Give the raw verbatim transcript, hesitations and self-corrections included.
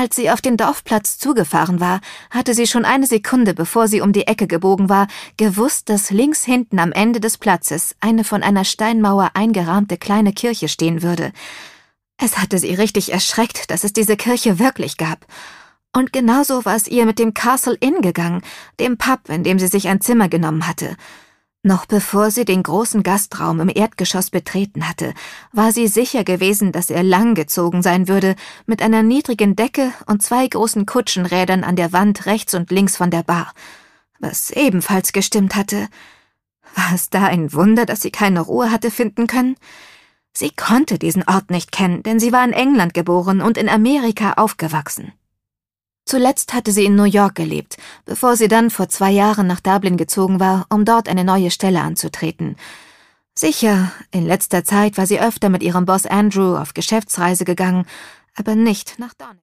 Als sie auf den Dorfplatz zugefahren war, hatte sie schon eine Sekunde, bevor sie um die Ecke gebogen war, gewusst, dass links hinten am Ende des Platzes eine von einer Steinmauer eingerahmte kleine Kirche stehen würde. Es hatte sie richtig erschreckt, dass es diese Kirche wirklich gab. Und genauso war es ihr mit dem Castle Inn gegangen, dem Pub, in dem sie sich ein Zimmer genommen hatte. Noch bevor sie den großen Gastraum im Erdgeschoss betreten hatte, war sie sicher gewesen, dass er langgezogen sein würde, mit einer niedrigen Decke und zwei großen Kutschenrädern an der Wand rechts und links von der Bar, was ebenfalls gestimmt hatte. War es da ein Wunder, dass sie keine Ruhe hatte finden können? Sie konnte diesen Ort nicht kennen, denn sie war in England geboren und in Amerika aufgewachsen. Zuletzt hatte sie in New York gelebt, bevor sie dann vor zwei Jahren nach Dublin gezogen war, um dort eine neue Stelle anzutreten. Sicher, in letzter Zeit war sie öfter mit ihrem Boss Andrew auf Geschäftsreise gegangen, aber nicht nach Donington.